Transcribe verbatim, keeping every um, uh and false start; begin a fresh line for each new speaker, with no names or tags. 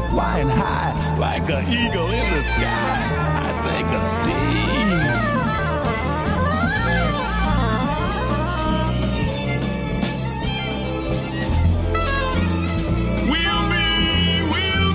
flying high like an eagle in the sky. I think of Steve.